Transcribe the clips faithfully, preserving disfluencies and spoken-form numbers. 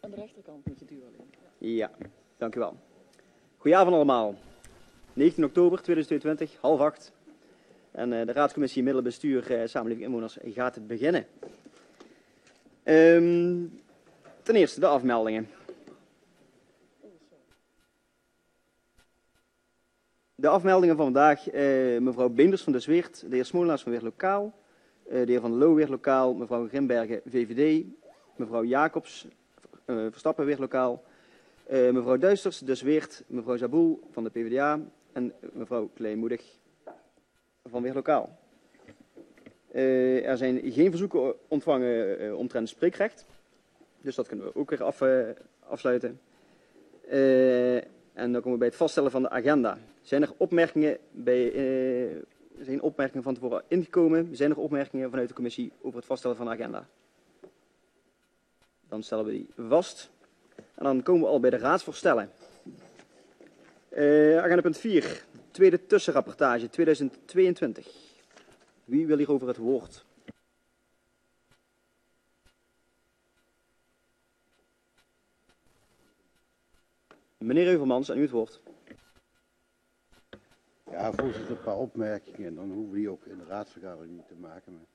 Aan de rechterkant moet je duwen alleen. Ja, dank u wel. Goedenavond allemaal. negentien oktober tweeduizend tweeëntwintig, half acht. En uh, de Raadscommissie Middelenbestuur uh, Samenleving Inwoners gaat het beginnen. Um, ten eerste de afmeldingen. De afmeldingen van vandaag, uh, mevrouw Beenders van de Zweert, de heer Smolens van Weer Lokaal, uh, de heer Van der Loo Weer Lokaal, mevrouw Grimbergen V V D, mevrouw Jacobs uh, Verstappen Weer Lokaal, uh, mevrouw Duisters de Zweert, mevrouw Zaboel van de P v d A en mevrouw Kleemoedig van Weer Lokaal. Uh, er zijn geen verzoeken ontvangen uh, omtrent spreekrecht, dus dat kunnen we ook weer af, uh, afsluiten. Uh, En dan komen we bij het vaststellen van de agenda. Zijn er opmerkingen, bij, uh, zijn opmerkingen van tevoren ingekomen? Zijn er opmerkingen vanuit de commissie over het vaststellen van de agenda? Dan stellen we die vast. En dan komen we al bij de raadsvoorstellen. Uh, agenda punt vier. Tweede tussenrapportage tweeduizend tweeëntwintig. Wie wil hierover het woord? Meneer Heuvelmans, aan u het woord. Ja, voorzitter, een paar opmerkingen. Dan hoeven we die ook in de raadsvergadering niet te maken. Maar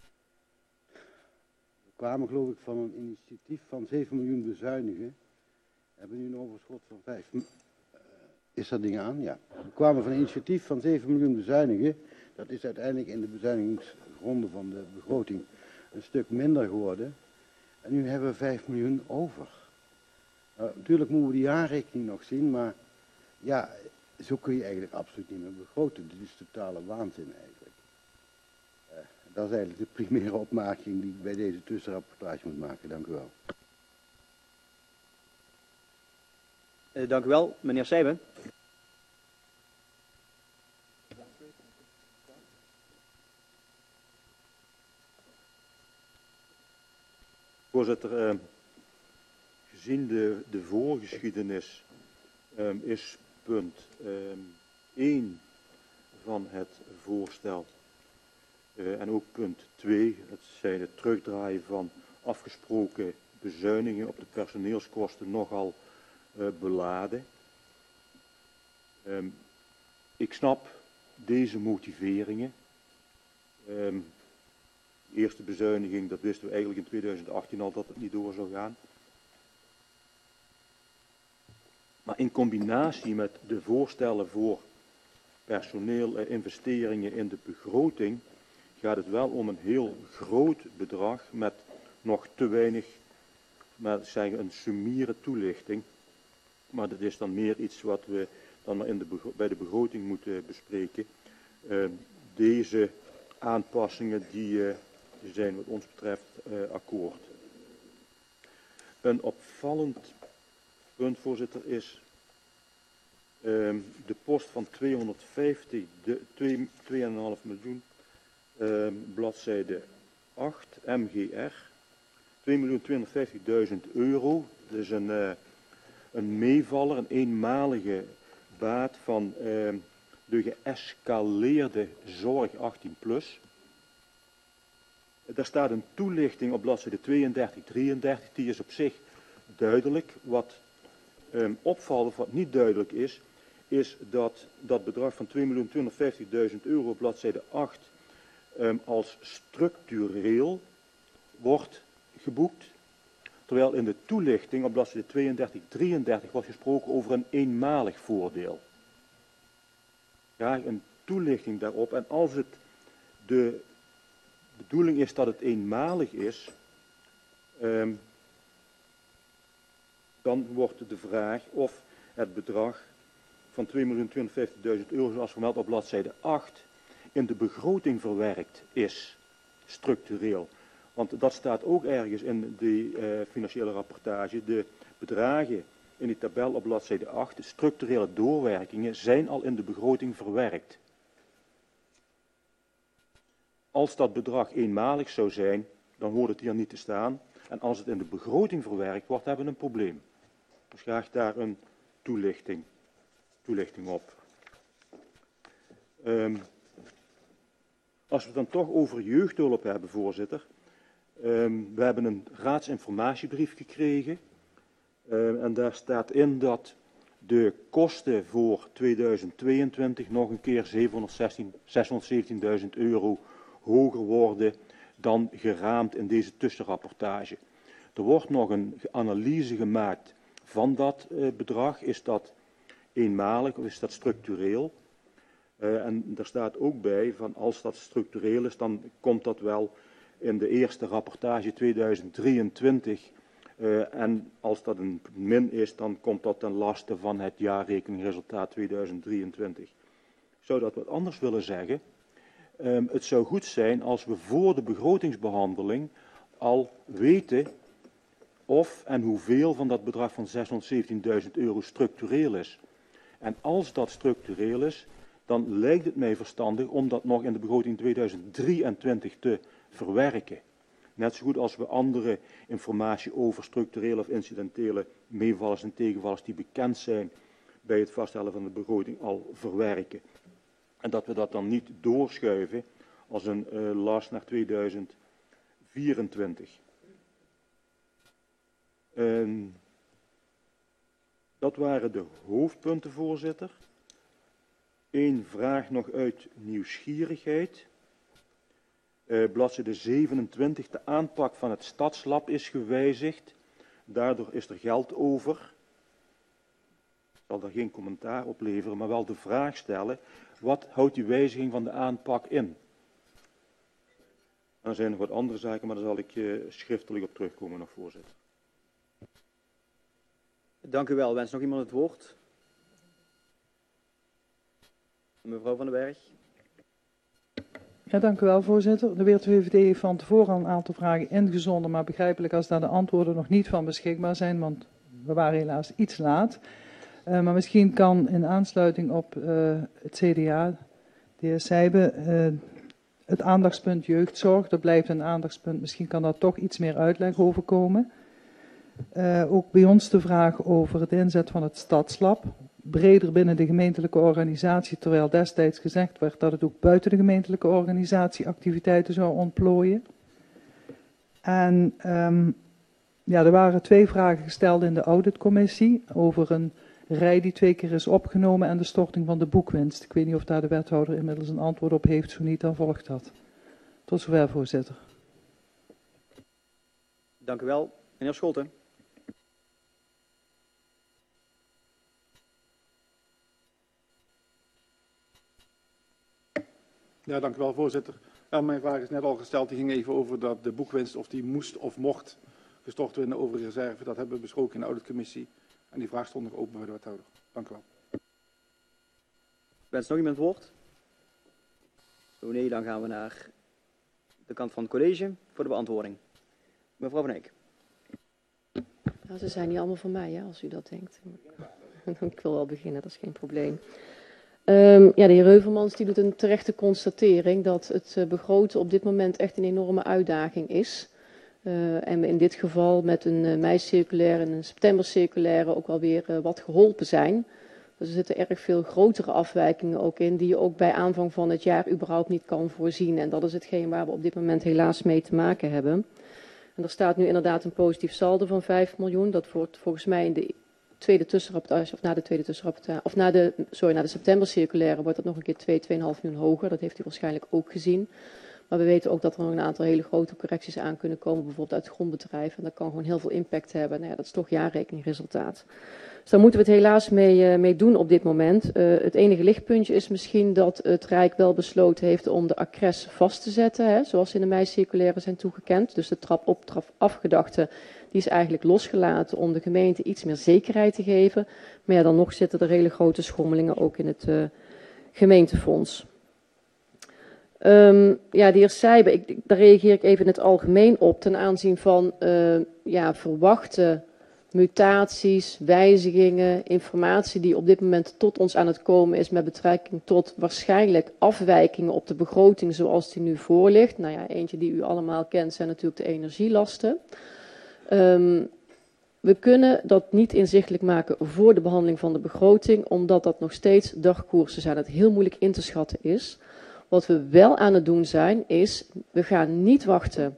we kwamen geloof ik van een initiatief van zeven miljoen bezuinigen. We hebben nu een overschot van vijf. Uh, is dat ding aan? Ja. We kwamen van een initiatief van zeven miljoen bezuinigen. Dat is uiteindelijk in de bezuinigingsronde van de begroting een stuk minder geworden. En nu hebben we vijf miljoen over. Uh, natuurlijk moeten we die jaarrekening nog zien, maar ja, zo kun je eigenlijk absoluut niet meer begroten. Dit is totale waanzin eigenlijk. Uh, dat is eigenlijk de primaire opmerking die ik bij deze tussenrapportage moet maken. Dank u wel. Uh, dank u wel, meneer Sijben. Voorzitter, uh, gezien de, de voorgeschiedenis um, is punt um, één van het voorstel uh, en ook punt twee, het zijn het terugdraaien van afgesproken bezuinigingen op de personeelskosten, nogal uh, beladen. Um, ik snap deze motiveringen. Um, de eerste bezuiniging, dat wisten we eigenlijk in tweeduizend achttien al dat het niet door zou gaan. Maar in combinatie met de voorstellen voor personeel en investeringen in de begroting gaat het wel om een heel groot bedrag met nog te weinig, maar zeggen een summiere toelichting. Maar dat is dan meer iets wat we dan maar in de bij de begroting moeten bespreken. Uh, deze aanpassingen die uh, zijn wat ons betreft uh, akkoord. Een opvallend punt, voorzitter, is um, de post van tweehonderdvijftig, de twee komma vijf miljoen, um, bladzijde acht, M G R, twee miljoen tweehonderdvijftigduizend euro. Dat is een, uh, een meevaller, een eenmalige baat van uh, de geëscaleerde zorg achttien plus. Daar staat een toelichting op bladzijde tweeëndertig, drieëndertig, die is op zich duidelijk. Wat um, opvalt of wat niet duidelijk is, is dat dat bedrag van twee miljoen tweehonderdvijftigduizend euro op bladzijde acht um, als structureel wordt geboekt. Terwijl in de toelichting op bladzijde tweeëndertig, drieëndertig wordt gesproken over een eenmalig voordeel. Graag een toelichting daarop. En als het de bedoeling is dat het eenmalig is, um, dan wordt de vraag of het bedrag van twee miljoen tweehonderdvijftigduizend euro, zoals vermeld op bladzijde acht, in de begroting verwerkt is, structureel. Want dat staat ook ergens in de uh, financiële rapportage. De bedragen in die tabel op bladzijde acht, de structurele doorwerkingen, zijn al in de begroting verwerkt. Als dat bedrag eenmalig zou zijn, dan hoort het hier niet te staan. En als het in de begroting verwerkt wordt, hebben we een probleem. Dus graag daar een toelichting, toelichting op. Um, als we het dan toch over jeugdhulp hebben, voorzitter. Um, we hebben een raadsinformatiebrief gekregen Uh, en daar staat in dat de kosten voor tweeduizend tweeëntwintig nog een keer zeshonderdzeventienduizend euro hoger worden dan geraamd in deze tussenrapportage. Er wordt nog een analyse gemaakt van dat uh, bedrag. Is dat eenmalig of is dat structureel? Uh, en er staat ook bij van als dat structureel is, dan komt dat wel in de eerste rapportage tweeduizend drieëntwintig. Uh, en als dat een min is, dan komt dat ten laste van het jaarrekeningresultaat tweeduizend drieëntwintig. Ik zou dat wat anders willen zeggen. Um, het zou goed zijn als we voor de begrotingsbehandeling al weten of en hoeveel van dat bedrag van zeshonderdzeventienduizend euro structureel is. En als dat structureel is, dan lijkt het mij verstandig om dat nog in de begroting tweeduizend drieëntwintig te verwerken. Net zo goed als we andere informatie over structurele of incidentele meevallers en tegenvallers die bekend zijn bij het vaststellen van de begroting al verwerken. En dat we dat dan niet doorschuiven als een uh, last naar tweeduizend vierentwintig. Uh, dat waren de hoofdpunten, voorzitter. Eén vraag nog uit nieuwsgierigheid. Uh, bladzijde zevenentwintig, de aanpak van het stadslab is gewijzigd. Daardoor is er geld over. Ik zal daar geen commentaar op leveren, maar wel de vraag stellen. Wat houdt die wijziging van de aanpak in? Er zijn nog wat andere zaken, maar daar zal ik uh, schriftelijk op terugkomen nog, voorzitter. Dank u wel. Wens nog iemand het woord? Mevrouw Van den Berg. Ja, dank u wel, voorzitter. De Weerts V V D heeft van tevoren al een aantal vragen ingezonden, maar begrijpelijk als daar de antwoorden nog niet van beschikbaar zijn, want we waren helaas iets laat. Uh, maar misschien kan in aansluiting op uh, het C D A, de heer Sijbe, uh, het aandachtspunt jeugdzorg, dat blijft een aandachtspunt, misschien kan daar toch iets meer uitleg over komen. Uh, ook bij ons de vraag over het inzet van het stadslab, breder binnen de gemeentelijke organisatie, terwijl destijds gezegd werd dat het ook buiten de gemeentelijke organisatie activiteiten zou ontplooien. En um, ja, er waren twee vragen gesteld in de auditcommissie over een rij die twee keer is opgenomen en de storting van de boekwinst. Ik weet niet of daar de wethouder inmiddels een antwoord op heeft, zo niet, dan volgt dat. Tot zover, voorzitter. Dank u wel. Meneer Scholten. Ja, dank u wel, voorzitter. Ja, mijn vraag is net al gesteld. Die ging even over dat de boekwinst, of die moest of mocht gestort worden over de reserve. Dat hebben we besproken in de auditcommissie. En die vraag stond nog open bij de wethouder. Dank u wel. Wens nog iemand het woord? Zo nee, dan gaan we naar de kant van het college voor de beantwoording. Mevrouw Van Eyck. Nou, ze zijn niet allemaal van mij, hè, als u dat denkt. Ik wil wel beginnen, dat is geen probleem. Um, ja, de heer Heuvelmans die doet een terechte constatering dat het uh, begroten op dit moment echt een enorme uitdaging is. Uh, en we in dit geval met een uh, mei-circulaire en een september-circulaire ook alweer uh, wat geholpen zijn. Dus er zitten erg veel grotere afwijkingen ook in die je ook bij aanvang van het jaar überhaupt niet kan voorzien. En dat is hetgeen waar we op dit moment helaas mee te maken hebben. En er staat nu inderdaad een positief saldo van vijf miljoen. Dat wordt volgens mij in de tweede tussenrapportage, of na de tweede tussenrapportage, of na de, sorry, na de september-circulaire wordt dat nog een keer twee, twee komma vijf miljoen hoger. Dat heeft u waarschijnlijk ook gezien. Maar we weten ook dat er nog een aantal hele grote correcties aan kunnen komen, bijvoorbeeld uit het grondbedrijf. En dat kan gewoon heel veel impact hebben. Nou ja, dat is toch jaarrekeningresultaat. Dus daar moeten we het helaas mee, uh, mee doen op dit moment. Uh, het enige lichtpuntje is misschien dat het Rijk wel besloten heeft om de accres vast te zetten, hè, zoals in de mei-circulaire zijn toegekend. Dus de trap op, trap afgedachte, die is eigenlijk losgelaten om de gemeente iets meer zekerheid te geven. Maar ja, dan nog zitten er hele grote schommelingen ook in het uh, gemeentefonds. Um, ja, de heer Sijbe, ik, daar reageer ik even in het algemeen op ten aanzien van uh, ja, verwachte mutaties, wijzigingen, informatie die op dit moment tot ons aan het komen is met betrekking tot waarschijnlijk afwijkingen op de begroting zoals die nu voor ligt. Nou ja, eentje die u allemaal kent zijn natuurlijk de energielasten. Um, we kunnen dat niet inzichtelijk maken voor de behandeling van de begroting, omdat dat nog steeds dagkoersen zijn, dat heel moeilijk in te schatten is. Wat we wel aan het doen zijn, is we gaan niet wachten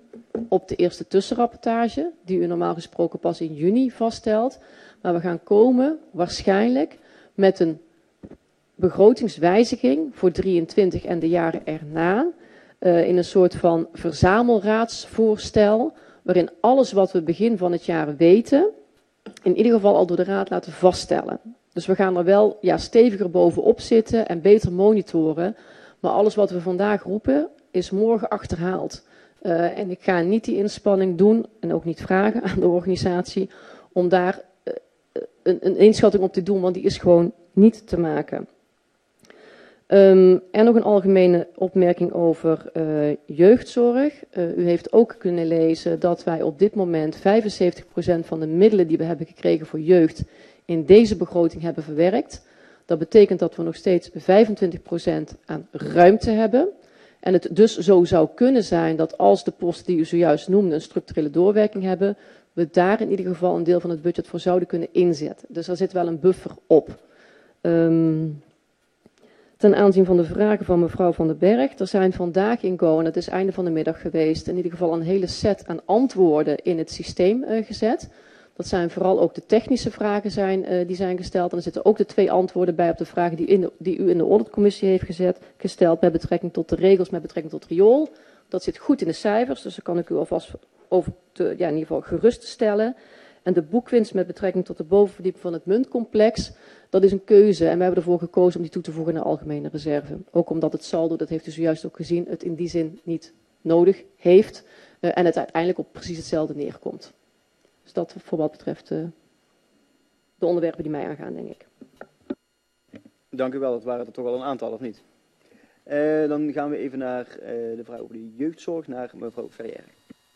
op de eerste tussenrapportage, die u normaal gesproken pas in juni vaststelt. Maar we gaan komen waarschijnlijk met een begrotingswijziging voor drieëntwintig en de jaren erna. Uh, in een soort van verzamelraadsvoorstel, waarin alles wat we begin van het jaar weten, in ieder geval al door de raad laten vaststellen. Dus we gaan er wel ja, steviger bovenop zitten en beter monitoren. Maar alles wat we vandaag roepen, is morgen achterhaald. Uh, en ik ga niet die inspanning doen, en ook niet vragen aan de organisatie, om daar uh, een, een inschatting op te doen, want die is gewoon niet te maken. Um, en nog een algemene opmerking over uh, jeugdzorg. Uh, u heeft ook kunnen lezen dat wij op dit moment vijfenzeventig procent van de middelen die we hebben gekregen voor jeugd in deze begroting hebben verwerkt. Dat betekent dat we nog steeds vijfentwintig procent aan ruimte hebben. En het dus zo zou kunnen zijn dat als de posten die u zojuist noemde een structurele doorwerking hebben, we daar in ieder geval een deel van het budget voor zouden kunnen inzetten. Dus daar zit wel een buffer op. Um, Ten aanzien van de vragen van mevrouw Van den Berg. Er zijn vandaag in Go, en het is einde van de middag geweest, in ieder geval een hele set aan antwoorden in het systeem uh, gezet. Dat zijn vooral ook de technische vragen zijn, uh, die zijn gesteld. En er zitten ook de twee antwoorden bij op de vragen die, in de, die u in de auditcommissie heeft gezet, gesteld met betrekking tot de regels, met betrekking tot riool. Dat zit goed in de cijfers, dus daar kan ik u alvast over te, ja, in ieder geval geruststellen. En de boekwinst met betrekking tot de bovenverdieping van het muntcomplex, dat is een keuze. En we hebben ervoor gekozen om die toe te voegen in de algemene reserve. Ook omdat het saldo, dat heeft u zojuist ook gezien, het in die zin niet nodig heeft. Uh, en het uiteindelijk op precies hetzelfde neerkomt. Dus dat voor wat betreft uh, de onderwerpen die mij aangaan, denk ik. Dank u wel, dat waren er toch wel een aantal, of niet? Uh, dan gaan we even naar uh, de vraag over de jeugdzorg, naar mevrouw Ferrière.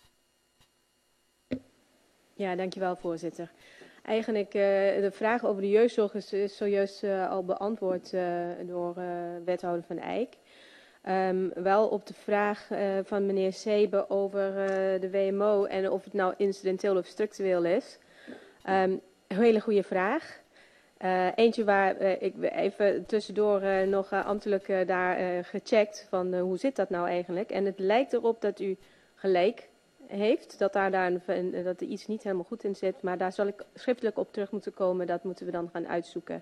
Ja, dankjewel voorzitter. Eigenlijk uh, de vraag over de jeugdzorg is, is zojuist uh, al beantwoord uh, door uh, wethouder Van Eyck. Um, wel op de vraag uh, van meneer Sebe over uh, de W M O en of het nou incidenteel of structureel is. Um, een hele goede vraag. Uh, eentje waar uh, ik even tussendoor uh, nog uh, ambtelijk uh, daar uh, gecheckt van uh, hoe zit dat nou eigenlijk. En het lijkt erop dat u gelijk heeft, dat, daar, daar een, dat er iets niet helemaal goed in zit. Maar daar zal ik schriftelijk op terug moeten komen. Dat moeten we dan gaan uitzoeken.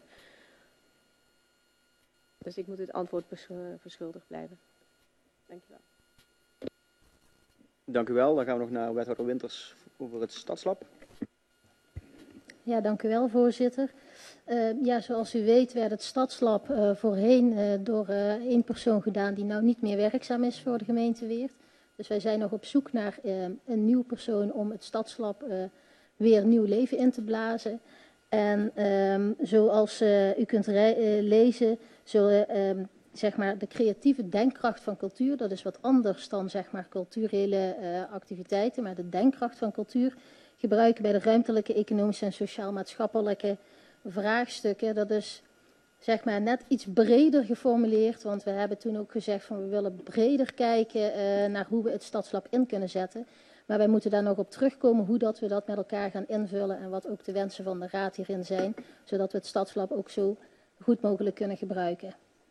Dus ik moet het antwoord verschuldigd blijven. Dank u wel. Dank u wel. Dan gaan we nog naar wethouder Winters over het stadslab. Ja, dank u wel, voorzitter. Uh, ja, zoals u weet werd het stadslab uh, voorheen uh, door uh, één persoon gedaan die nou niet meer werkzaam is voor de gemeente Weert. Dus wij zijn nog op zoek naar uh, een nieuw persoon om het stadslab uh, weer nieuw leven in te blazen. En um, zoals uh, u kunt uh, lezen, zullen um, zeg maar de creatieve denkkracht van cultuur, dat is wat anders dan zeg maar culturele uh, activiteiten, maar de denkkracht van cultuur gebruiken bij de ruimtelijke, economische en sociaal-maatschappelijke vraagstukken. Dat is zeg maar net iets breder geformuleerd, want we hebben toen ook gezegd van we willen breder kijken uh, naar hoe we het stadslab in kunnen zetten. Maar wij moeten daar nog op terugkomen hoe dat we dat met elkaar gaan invullen en wat ook de wensen van de raad hierin zijn, zodat we het stadslab ook zo goed mogelijk kunnen gebruiken.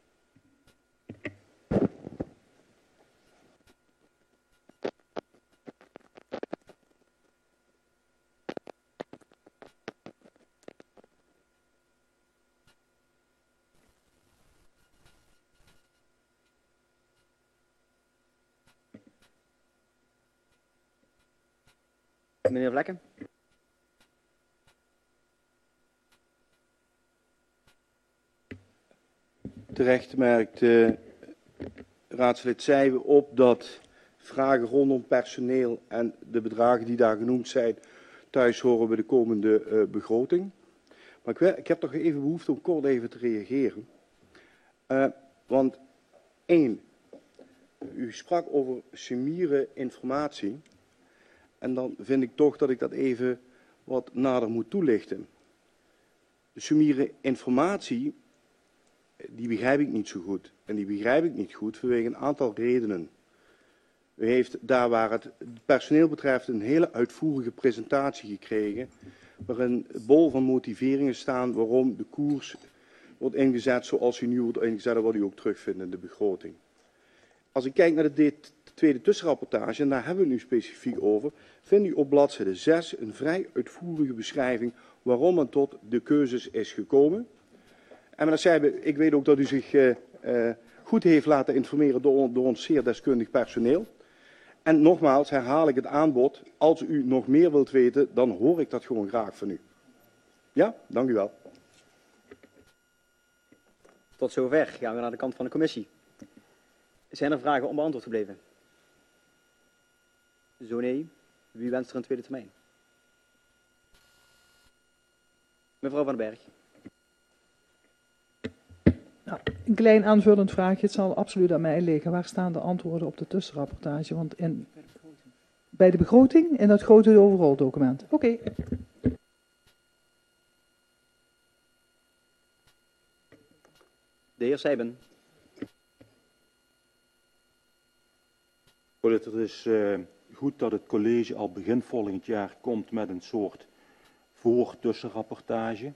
Meneer Vlekken. Terecht merkt uh, raadslid Zijwe op dat vragen rondom personeel en de bedragen die daar genoemd zijn thuis horen bij de komende uh, begroting. Maar ik, ik heb toch even behoefte om kort even te reageren. Uh, want één, u sprak over summiere informatie. En dan vind ik toch dat ik dat even wat nader moet toelichten. De summiere informatie, die begrijp ik niet zo goed. En die begrijp ik niet goed vanwege een aantal redenen. U heeft daar waar het personeel betreft een hele uitvoerige presentatie gekregen, waarin bol van motiveringen staan waarom de koers wordt ingezet zoals u nu wordt ingezet en wat u ook terugvindt in de begroting. Als ik kijk naar de tweede tussenrapportage, en daar hebben we het nu specifiek over, vindt u op bladzijde zes een vrij uitvoerige beschrijving waarom men tot de keuzes is gekomen. En meneer Seijbe, ik weet ook dat u zich uh, uh, goed heeft laten informeren door, door ons zeer deskundig personeel. En nogmaals herhaal ik het aanbod, als u nog meer wilt weten, dan hoor ik dat gewoon graag van u. Ja, dank u wel. Tot zover gaan we naar de kant van de commissie. Zijn er vragen onbeantwoord gebleven? Zo nee. Wie wenst er een tweede termijn? Mevrouw Van den Berg. Nou, een klein aanvullend vraagje. Het zal absoluut aan mij liggen. Waar staan de antwoorden op de tussenrapportage? Want in, bij de begroting in dat grote overal document. Oké. Okay. De heer Seijben. Voorzitter, het is uh, goed dat het college al begin volgend jaar komt met een soort voor-tussenrapportage.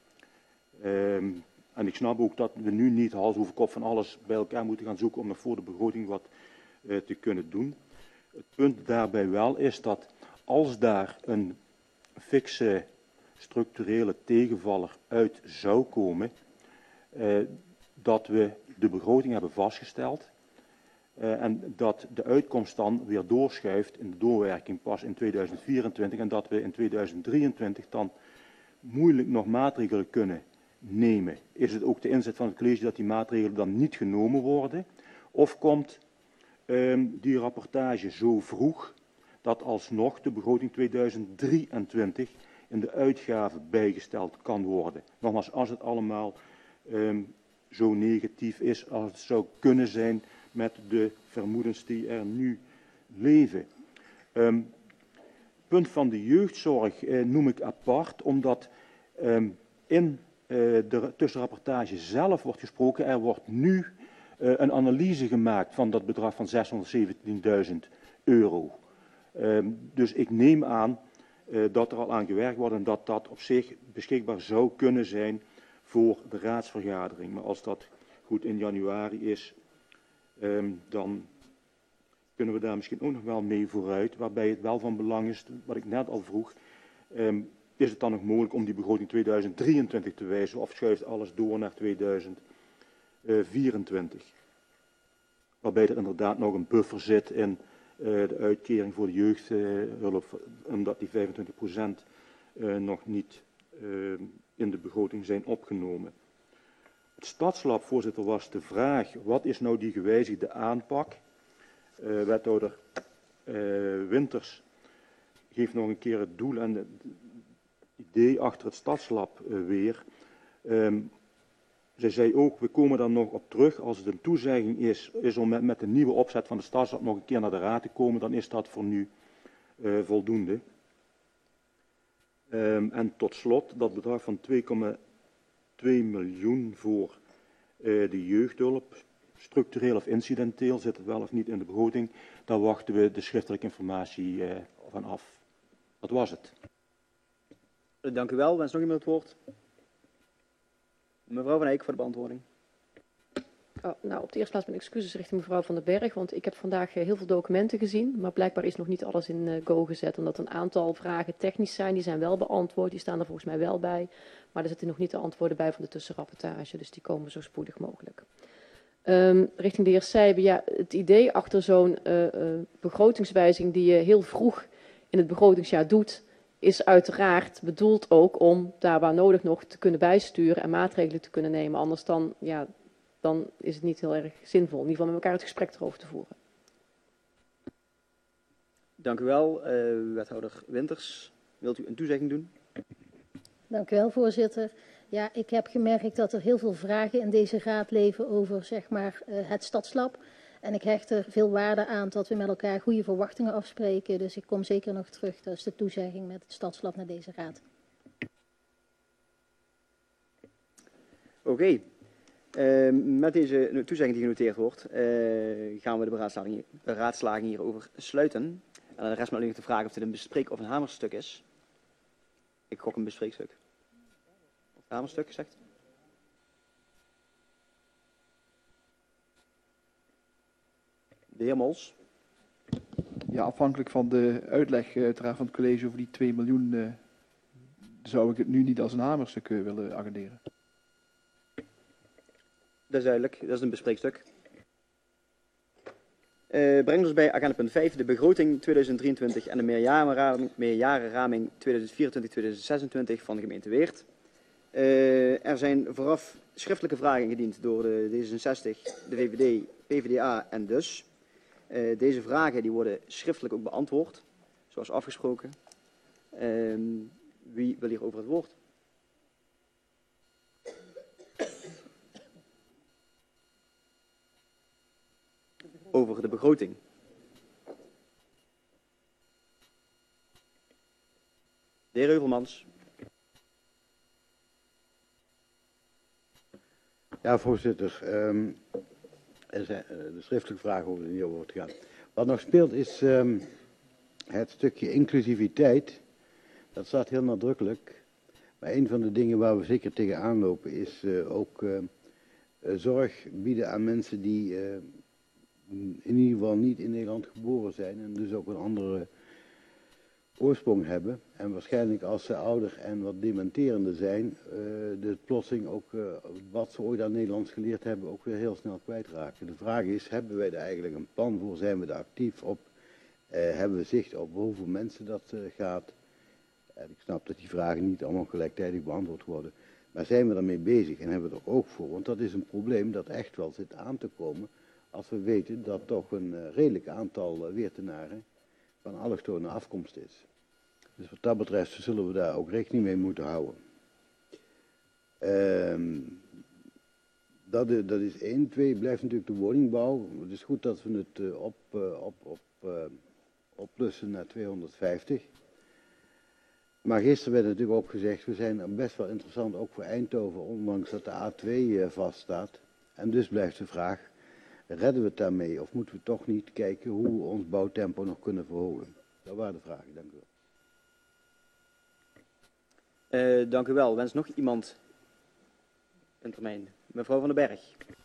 Um, en ik snap ook dat we nu niet hals over kop van alles bij elkaar moeten gaan zoeken om nog voor de begroting wat uh, te kunnen doen. Het punt daarbij wel is dat als daar een fikse structurele tegenvaller uit zou komen, uh, dat we de begroting hebben vastgesteld. Uh, en dat de uitkomst dan weer doorschuift in de doorwerking pas in tweeduizend vierentwintig en dat we in tweeduizend drieëntwintig dan moeilijk nog maatregelen kunnen nemen. Is het ook de inzet van het college dat die maatregelen dan niet genomen worden? Of komt um, die rapportage zo vroeg dat alsnog de begroting tweeduizend drieëntwintig in de uitgaven bijgesteld kan worden? Nogmaals, als het allemaal um, zo negatief is als het zou kunnen zijn met de vermoedens die er nu leven. Um, punt van de jeugdzorg eh, noem ik apart, omdat um, in uh, de tussenrapportage zelf wordt gesproken, er wordt nu uh, een analyse gemaakt van dat bedrag van zeshonderdzeventienduizend euro. Um, dus ik neem aan uh, dat er al aan gewerkt wordt en dat dat op zich beschikbaar zou kunnen zijn voor de raadsvergadering. Maar als dat goed in januari is, Um, dan kunnen we daar misschien ook nog wel mee vooruit. Waarbij het wel van belang is, wat ik net al vroeg, um, is het dan nog mogelijk om die begroting tweeduizend drieëntwintig te wijzigen of schuift alles door naar tweeduizend vierentwintig? Waarbij er inderdaad nog een buffer zit in uh, de uitkering voor de jeugdhulp, uh, omdat die vijfentwintig procent uh, nog niet uh, in de begroting zijn opgenomen. Het stadslab, voorzitter, was de vraag, wat is nou die gewijzigde aanpak? Uh, wethouder uh, Winters geeft nog een keer het doel en het idee achter het stadslab uh, weer. Um, zij zei ook, we komen daar nog op terug, als het een toezegging is, is om met, met de nieuwe opzet van de stadslab nog een keer naar de raad te komen, dan is dat voor nu uh, voldoende. Um, en tot slot, dat bedrag van twee komma twee miljoen voor uh, de jeugdhulp, structureel of incidenteel, zit het wel of niet in de begroting, daar wachten we de schriftelijke informatie uh, van af. Dat was het. Dank u wel. Wens nog iemand het woord? Mevrouw Van Eyck voor de beantwoording. Oh, nou, op de eerste plaats mijn excuses richting mevrouw Van den Berg, want ik heb vandaag heel veel documenten gezien, maar blijkbaar is nog niet alles in uh, go gezet, omdat een aantal vragen technisch zijn, die zijn wel beantwoord, die staan er volgens mij wel bij, maar er zitten nog niet de antwoorden bij van de tussenrapportage, dus die komen zo spoedig mogelijk. Um, richting de heer Seijbe, ja, het idee achter zo'n uh, uh, begrotingswijziging die je heel vroeg in het begrotingsjaar doet, is uiteraard bedoeld ook om daar waar nodig nog te kunnen bijsturen en maatregelen te kunnen nemen, anders dan, ja, dan is het niet heel erg zinvol, in ieder geval met elkaar het gesprek erover te voeren. Dank u wel. Uh, wethouder Winters, wilt u een toezegging doen? Dank u wel, voorzitter. Ja, ik heb gemerkt dat er heel veel vragen in deze raad leven over, zeg maar, uh, het stadslab. En ik hecht er veel waarde aan dat we met elkaar goede verwachtingen afspreken. Dus ik kom zeker nog terug. Dat is de toezegging met het stadslab naar deze raad. Oké. Okay. Uh, met deze toezegging die genoteerd wordt, uh, gaan we de beraadslaging, beraadslaging hierover sluiten. En de rest maar alleen te vragen of dit een bespreek- of een hamerstuk is. Ik gok een bespreekstuk. Of een hamerstuk gezegd? De heer Mols. Ja, afhankelijk van de uitleg uh, uiteraard van het college over die twee miljoen uh, zou ik het nu niet als een hamerstuk uh, willen agenderen. Dat is duidelijk, dat is een bespreekstuk. Uh, brengt ons bij agenda punt vijf, de begroting tweeduizend drieëntwintig en de meerjarenraming, meerjarenraming tweeduizend vierentwintig tot tweeduizend zesentwintig van de gemeente Weert. Uh, er zijn vooraf schriftelijke vragen ingediend door de D zesenzestig, de V V D, P V D A en dus. Uh, deze vragen die worden schriftelijk ook beantwoord, zoals afgesproken. Uh, wie wil hier over het woord? Over de begroting. De heer Heuvelmans. Ja, voorzitter. Um, er zijn uh, de schriftelijke vragen over die over wordt gegaan. Wat nog speelt is um, het stukje inclusiviteit. Dat staat heel nadrukkelijk. Maar een van de dingen waar we zeker tegenaan lopen is uh, ook uh, uh, zorg bieden aan mensen die uh, in ieder geval niet in Nederland geboren zijn en dus ook een andere oorsprong hebben. En waarschijnlijk als ze ouder en wat dementerender zijn, uh, de plotseling ook uh, wat ze ooit aan Nederlands geleerd hebben ook weer heel snel kwijtraken. De vraag is, hebben wij er eigenlijk een plan voor? Zijn we er actief op? Uh, hebben we zicht op hoeveel mensen dat uh, gaat? En ik snap dat die vragen niet allemaal gelijktijdig beantwoord worden. Maar zijn we ermee bezig en hebben we er ook voor? Want dat is een probleem dat echt wel zit aan te komen als we weten dat toch een uh, redelijk aantal uh, Weertenaren van allochtone afkomst is. Dus wat dat betreft zullen we daar ook rekening mee moeten houden. Um, dat, dat is één. Twee, blijft natuurlijk de woningbouw. Het is goed dat we het uh, op, uh, op, op, uh, opplussen naar tweehonderdvijftig. Maar gisteren werd natuurlijk ook gezegd, we zijn best wel interessant ook voor Eindhoven, ondanks dat de A twee uh, vaststaat. En dus blijft de vraag, redden we het daarmee of moeten we toch niet kijken hoe we ons bouwtempo nog kunnen verhogen? Dat waren de vragen, dank u wel. Uh, dank u wel. Wens nog iemand een termijn? Mevrouw van den Berg.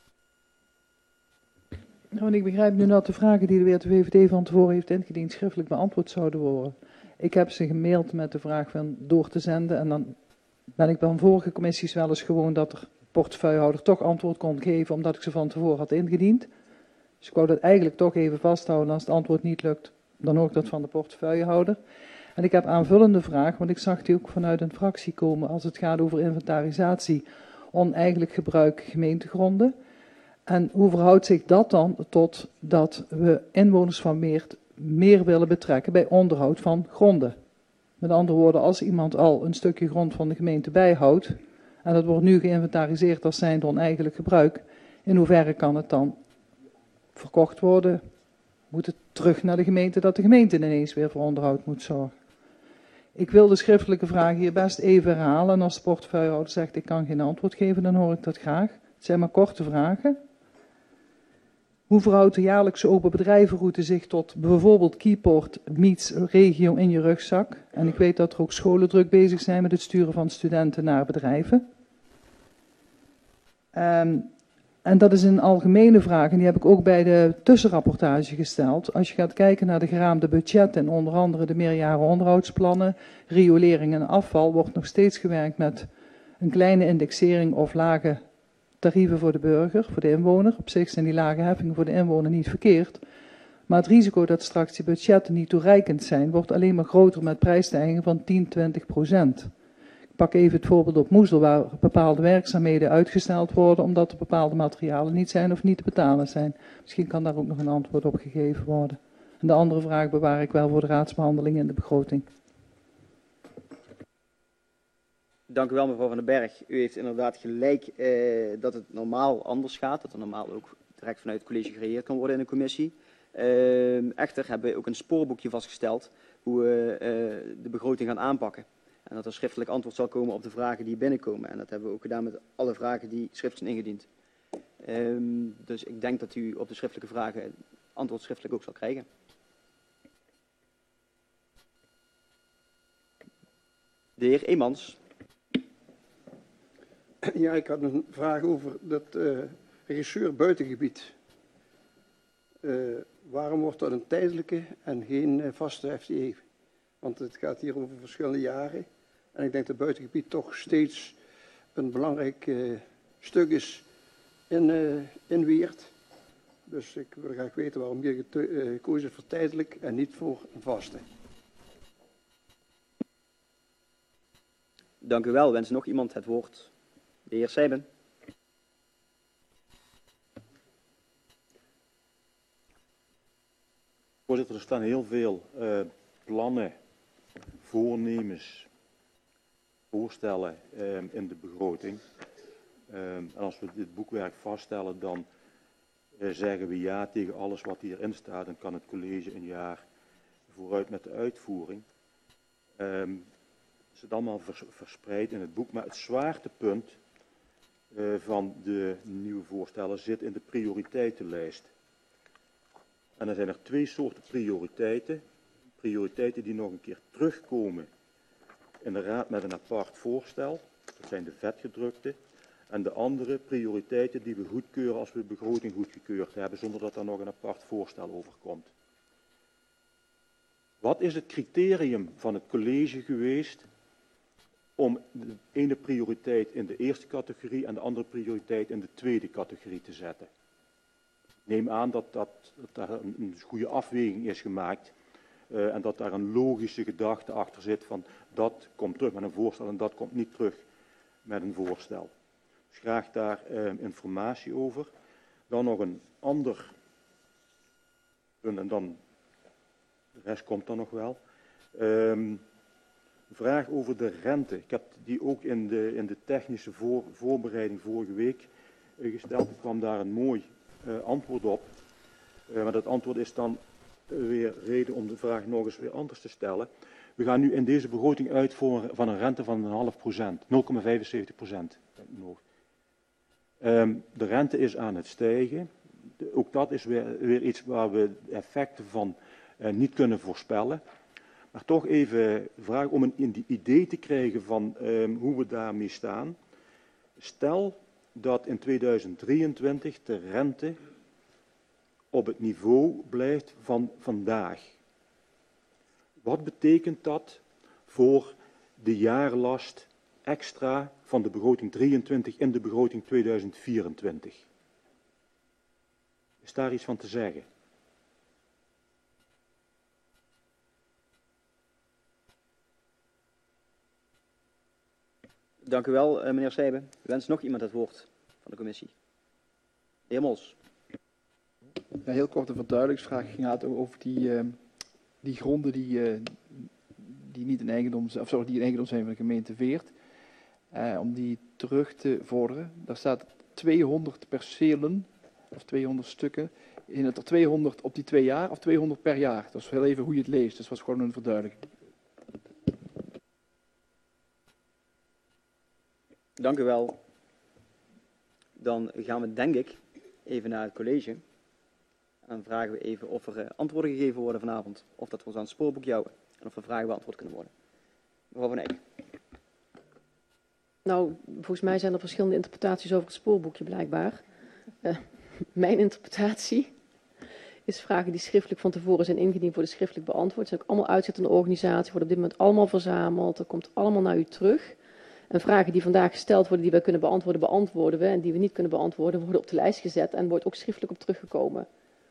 Nou, ik begrijp nu dat de vragen die de W V D van tevoren heeft ingediend schriftelijk beantwoord zouden worden. Ik heb ze gemaild met de vraag van door te zenden en dan ben ik bij vorige commissies wel eens gewoon dat er portefeuillehouder toch antwoord kon geven omdat ik ze van tevoren had ingediend. Dus ik wou dat eigenlijk toch even vasthouden. Als het antwoord niet lukt, dan hoor ik dat van de portefeuillehouder. En ik heb aanvullende vraag, want ik zag die ook vanuit een fractie komen als het gaat over inventarisatie, oneigenlijk gebruik gemeentegronden. En hoe verhoudt zich dat dan tot dat we inwoners van Weert meer willen betrekken bij onderhoud van gronden? Met andere woorden, als iemand al een stukje grond van de gemeente bijhoudt, en dat wordt nu geïnventariseerd als zijnde oneigenlijk gebruik, in hoeverre kan het dan verkocht worden? Moet het terug naar de gemeente dat de gemeente ineens weer voor onderhoud moet zorgen? Ik wil de schriftelijke vraag hier best even herhalen. En als de portefeuillehouder zegt ik kan geen antwoord geven, dan hoor ik dat graag. Het zijn maar korte vragen. Hoe verhoudt de jaarlijkse open bedrijvenroute zich tot bijvoorbeeld Keyport meets regio in je rugzak? En ik weet dat er ook scholen druk bezig zijn met het sturen van studenten naar bedrijven. Um, en dat is een algemene vraag en die heb ik ook bij de tussenrapportage gesteld. Als je gaat kijken naar de geraamde budgetten en onder andere de meerjaren onderhoudsplannen, riolering en afval, wordt nog steeds gewerkt met een kleine indexering of lage tarieven voor de burger, voor de inwoner. Op zich zijn die lage heffingen voor de inwoner niet verkeerd. Maar het risico dat straks die budgetten niet toereikend zijn, wordt alleen maar groter met prijsstijgingen van tien, twintig procent. Ik pak even het voorbeeld op Moezel, waar bepaalde werkzaamheden uitgesteld worden omdat er bepaalde materialen niet zijn of niet te betalen zijn. Misschien kan daar ook nog een antwoord op gegeven worden. En de andere vraag bewaar ik wel voor de raadsbehandeling in de begroting. Dank u wel, mevrouw van den Berg. U heeft inderdaad gelijk eh, dat het normaal anders gaat. Dat er normaal ook direct vanuit het college gereageerd kan worden in de commissie. Uh, echter hebben we ook een spoorboekje vastgesteld hoe we uh, de begroting gaan aanpakken. En dat er schriftelijk antwoord zal komen op de vragen die binnenkomen. En dat hebben we ook gedaan met alle vragen die schriftelijk zijn ingediend. Um, dus ik denk dat u op de schriftelijke vragen antwoord schriftelijk ook zal krijgen. De heer Eemans. Ja, ik had een vraag over dat uh, regisseur buitengebied. Uh, waarom wordt dat een tijdelijke en geen uh, vaste F T E? Want het gaat hier over verschillende jaren. En ik denk dat het buitengebied toch steeds een belangrijk uh, stuk is in, uh, in Weert. Dus ik wil graag weten waarom hier gekozen is voor tijdelijk en niet voor een vaste. Dank u wel. Wens nog iemand het woord? De heer Sijben. Voorzitter, er staan heel veel uh, plannen, voornemens, voorstellen uh, in de begroting. Uh, en als we dit boekwerk vaststellen, dan uh, zeggen we ja tegen alles wat hierin staat. Dan kan het college een jaar vooruit met de uitvoering. Um, het zit allemaal vers verspreid in het boek, maar het zwaartepunt uh, van de nieuwe voorstellen zit in de prioriteitenlijst. En er zijn er twee soorten prioriteiten. Prioriteiten die nog een keer terugkomen in de raad met een apart voorstel. Dat zijn de vetgedrukte. En de andere prioriteiten die we goedkeuren als we de begroting goedgekeurd hebben, zonder dat er nog een apart voorstel over komt. Wat is het criterium van het college geweest om de ene prioriteit in de eerste categorie en de andere prioriteit in de tweede categorie te zetten? Ik neem aan dat, dat, dat daar een, een goede afweging is gemaakt uh, en dat daar een logische gedachte achter zit van dat komt terug met een voorstel en dat komt niet terug met een voorstel. Dus graag daar uh, informatie over. Dan nog een ander punt en dan de rest komt dan nog wel. Um, een vraag over de rente. Ik heb die ook in de, in de technische voor, voorbereiding vorige week uh, gesteld. Er kwam daar een mooi uh, antwoord op. Uh, maar dat antwoord is dan uh, weer reden om de vraag nog eens weer anders te stellen. We gaan nu in deze begroting uit voor, van een rente van een half procent, nul komma vijfenzeventig procent. Um, de rente is aan het stijgen. De, ook dat is weer, weer iets waar we de effecten van uh, niet kunnen voorspellen. Maar toch even vragen om een idee te krijgen van um, hoe we daarmee staan. Stel dat in tweeduizend drieëntwintig de rente op het niveau blijft van vandaag. Wat betekent dat voor de jaarlast extra van de begroting drieëntwintig in de begroting tweeduizend vierentwintig? Is daar iets van te zeggen? Dank u wel, meneer Sijben. Wenst nog iemand het woord van de commissie? De heer Mos. Ja, heel kort een verduidelijkingsvraag. Ging het over die, uh, die gronden die, uh, die niet in eigendom, of sorry, die in eigendom zijn van de gemeente Weert. Uh, om die terug te vorderen. Daar staat tweehonderd percelen, of tweehonderd stukken. In het er tweehonderd op die twee jaar of tweehonderd per jaar. Dat is heel even hoe je het leest. Dus dat was gewoon een verduidelijking. Dank u wel. Dan gaan we denk ik even naar het college. En dan vragen we even of er uh, antwoorden gegeven worden vanavond. Of dat we ons aan het spoorboek jouwen. En of er vragen beantwoord kunnen worden. Mevrouw Van Eyck. Nou, volgens mij zijn er verschillende interpretaties over het spoorboekje blijkbaar. Uh, mijn interpretatie is vragen die schriftelijk van tevoren zijn ingediend worden schriftelijk beantwoord. Zijn ook allemaal uitzettende organisaties, worden op dit moment allemaal verzameld. Er komt allemaal naar u terug. En vragen die vandaag gesteld worden, die wij kunnen beantwoorden, beantwoorden we. En die we niet kunnen beantwoorden, worden op de lijst gezet en wordt ook schriftelijk op teruggekomen.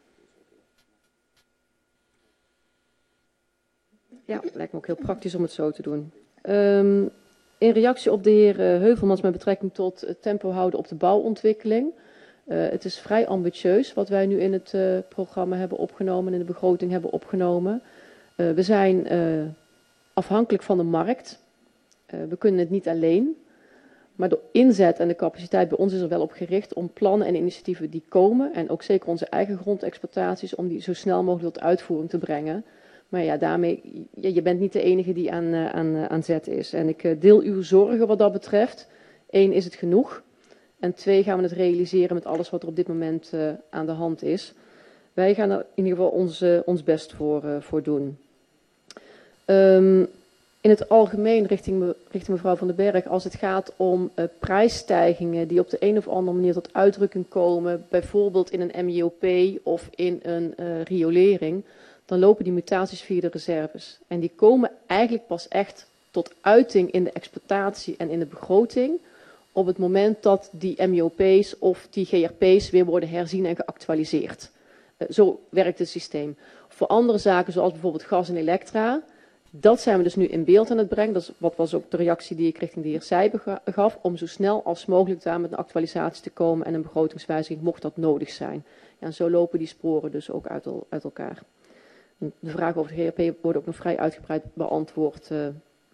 Ja, lijkt me ook heel praktisch om het zo te doen. Um, in reactie op de heer Heuvelmans met betrekking tot het tempo houden op de bouwontwikkeling. Uh, het is vrij ambitieus wat wij nu in het uh, programma hebben opgenomen, in de begroting hebben opgenomen. Uh, we zijn uh, afhankelijk van de markt. Uh, we kunnen het niet alleen. Maar de inzet en de capaciteit bij ons is er wel op gericht om plannen en initiatieven die komen, en ook zeker onze eigen grondexploitaties, om die zo snel mogelijk tot uitvoering te brengen. Maar ja, daarmee, ja, je bent niet de enige die aan, uh, aan, uh, aan zet is. En ik uh, deel uw zorgen wat dat betreft. Eén, is het genoeg? En twee, gaan we het realiseren met alles wat er op dit moment uh, aan de hand is. Wij gaan er in ieder geval ons, uh, ons best voor, uh, voor doen. Um, In het algemeen, richting, me, richting mevrouw Van den Berg, als het gaat om uh, prijsstijgingen die op de een of andere manier tot uitdrukking komen, bijvoorbeeld in een M J O P of in een uh, riolering, dan lopen die mutaties via de reserves. En die komen eigenlijk pas echt tot uiting in de exploitatie en in de begroting op het moment dat die M J O P's of die G R P's weer worden herzien en geactualiseerd. Uh, zo werkt het systeem. Voor andere zaken zoals bijvoorbeeld gas en elektra, dat zijn we dus nu in beeld aan het brengen. Dat is, wat was ook de reactie die ik richting de heer Seijber gaf, om zo snel als mogelijk daar met een actualisatie te komen en een begrotingswijziging mocht dat nodig zijn. Ja, en zo lopen die sporen dus ook uit, el, uit elkaar. De vragen over de G R P worden ook nog vrij uitgebreid beantwoord uh,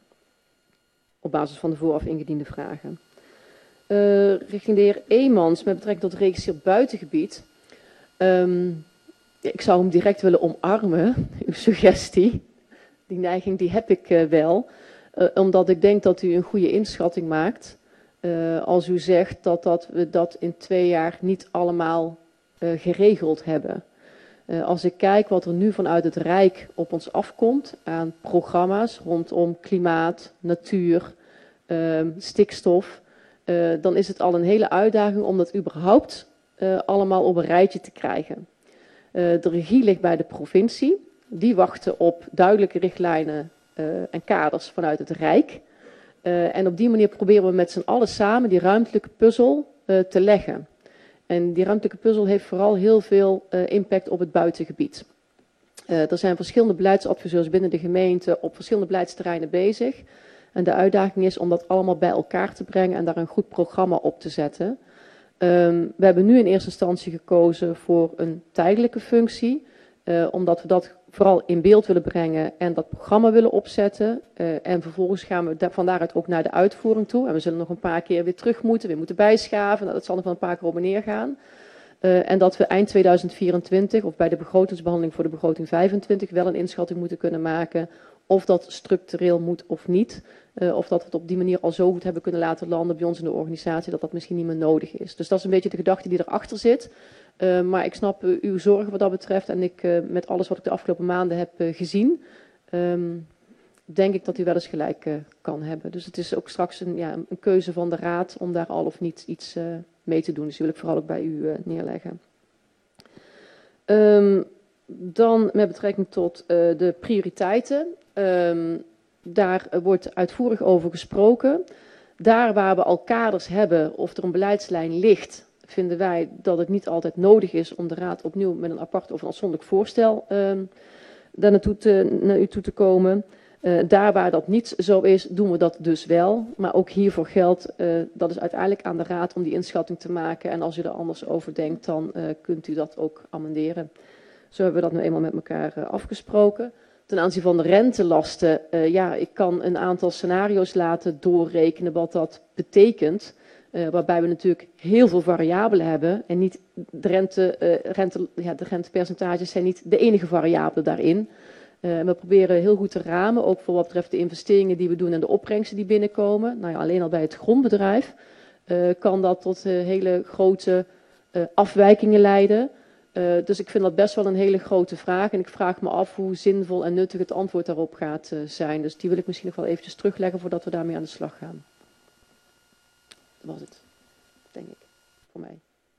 op basis van de vooraf ingediende vragen. Uh, richting de heer Eemans met betrekking tot regisseur buitengebied. Um, ja, ik zou hem direct willen omarmen, uw suggestie. Die neiging die heb ik uh, wel, uh, omdat ik denk dat u een goede inschatting maakt. Uh, als u zegt dat, dat we dat in twee jaar niet allemaal uh, geregeld hebben. Uh, als ik kijk wat er nu vanuit het Rijk op ons afkomt aan programma's rondom klimaat, natuur, uh, stikstof, uh, dan is het al een hele uitdaging om dat überhaupt uh, allemaal op een rijtje te krijgen. Uh, de regie ligt bij de provincie. Die wachten op duidelijke richtlijnen uh, en kaders vanuit het Rijk. Uh, en op die manier proberen we met z'n allen samen die ruimtelijke puzzel uh, te leggen. En die ruimtelijke puzzel heeft vooral heel veel uh, impact op het buitengebied. Uh, er zijn verschillende beleidsadviseurs binnen de gemeente op verschillende beleidsterreinen bezig. En de uitdaging is om dat allemaal bij elkaar te brengen en daar een goed programma op te zetten. Um, we hebben nu in eerste instantie gekozen voor een tijdelijke functie. Uh, omdat we dat vooral in beeld willen brengen en dat programma willen opzetten. Uh, en vervolgens gaan we da van daaruit ook naar de uitvoering toe. En we zullen nog een paar keer weer terug moeten, weer moeten bijschaven. Nou, dat zal nog wel een paar keer op en neer gaan. Uh, en dat we eind tweeduizend vierentwintig of bij de begrotingsbehandeling voor de begroting vijfentwintig wel een inschatting moeten kunnen maken of dat structureel moet of niet. Uh, of dat we het op die manier al zo goed hebben kunnen laten landen bij ons in de organisatie dat dat misschien niet meer nodig is. Dus dat is een beetje de gedachte die erachter zit. Uh, maar ik snap uh, uw zorgen wat dat betreft en ik, uh, met alles wat ik de afgelopen maanden heb uh, gezien, um, denk ik dat u wel eens gelijk uh, kan hebben. Dus het is ook straks een, ja, een keuze van de raad om daar al of niet iets uh, mee te doen. Dus die wil ik vooral ook bij u uh, neerleggen. Um, dan met betrekking tot uh, de prioriteiten. Um, daar uh, wordt uitvoerig over gesproken. Daar waar we al kaders hebben of er een beleidslijn ligt, vinden wij dat het niet altijd nodig is om de raad opnieuw met een apart of een afzonderlijk voorstel uh, daar naartoe te, naar u toe te komen. Uh, daar waar dat niet zo is, doen we dat dus wel. Maar ook hiervoor geldt, uh, dat is uiteindelijk aan de raad om die inschatting te maken. En als u er anders over denkt, dan uh, kunt u dat ook amenderen. Zo hebben we dat nu eenmaal met elkaar uh, afgesproken. Ten aanzien van de rentelasten, uh, ja, ik kan een aantal scenario's laten doorrekenen wat dat betekent. Uh, waarbij we natuurlijk heel veel variabelen hebben. En niet de, rente, uh, rente, ja, de rentepercentages zijn niet de enige variabele daarin. Uh, we proberen heel goed te ramen, ook voor wat betreft de investeringen die we doen en de opbrengsten die binnenkomen. Nou ja, alleen al bij het grondbedrijf uh, kan dat tot uh, hele grote uh, afwijkingen leiden. Uh, dus ik vind dat best wel een hele grote vraag. En ik vraag me af hoe zinvol en nuttig het antwoord daarop gaat uh, zijn. Dus die wil ik misschien nog wel eventjes terugleggen voordat we daarmee aan de slag gaan. Dat was het, denk ik, voor mij.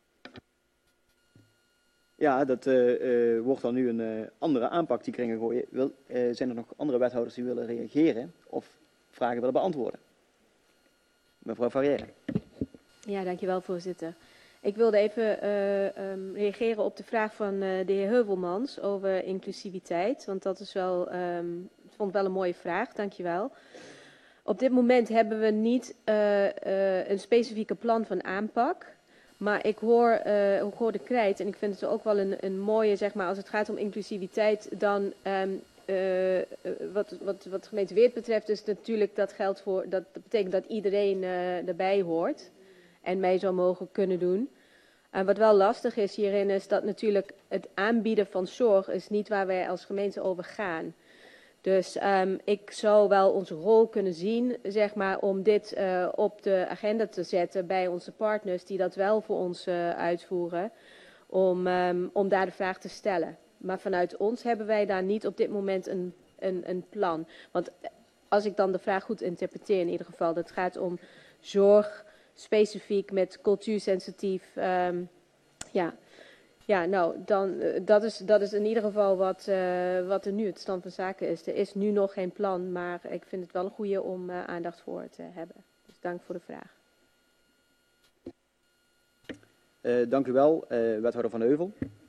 Ja, dat uh, uh, wordt dan nu een uh, andere aanpak die ik erin ga gooien. Wil, uh, zijn er nog andere wethouders die willen reageren of vragen willen beantwoorden? Mevrouw Verrière. Ja, dankjewel voorzitter. Ik wilde even uh, um, reageren op de vraag van uh, de heer Heuvelmans over inclusiviteit. Want dat is wel, um, ik vond het wel een mooie vraag, dankjewel. Op dit moment hebben we niet uh, uh, een specifieke plan van aanpak. Maar ik hoor, uh, ik hoor de krijt en ik vind het ook wel een, een mooie, zeg maar, als het gaat om inclusiviteit, dan um, uh, wat, wat, wat de gemeente Weert betreft, is natuurlijk dat geldt voor, dat, dat betekent dat iedereen uh, erbij hoort en mee zou mogen kunnen doen. En wat wel lastig is hierin is dat natuurlijk het aanbieden van zorg is niet waar wij als gemeente over gaan. Dus um, ik zou wel onze rol kunnen zien, zeg maar, om dit uh, op de agenda te zetten bij onze partners die dat wel voor ons uh, uitvoeren, om, um, om daar de vraag te stellen. Maar vanuit ons hebben wij daar niet op dit moment een, een, een plan. Want als ik dan de vraag goed interpreteer in ieder geval, dat gaat om zorg specifiek met cultuursensitief. Um, ja. ja, nou, dan, uh, dat, is, dat is in ieder geval wat, uh, wat er nu het stand van zaken is. Er is nu nog geen plan, maar ik vind het wel een goede om uh, aandacht voor te hebben. Dus dank voor de vraag. Uh, dank u wel, uh, wethouder Van Heuvel.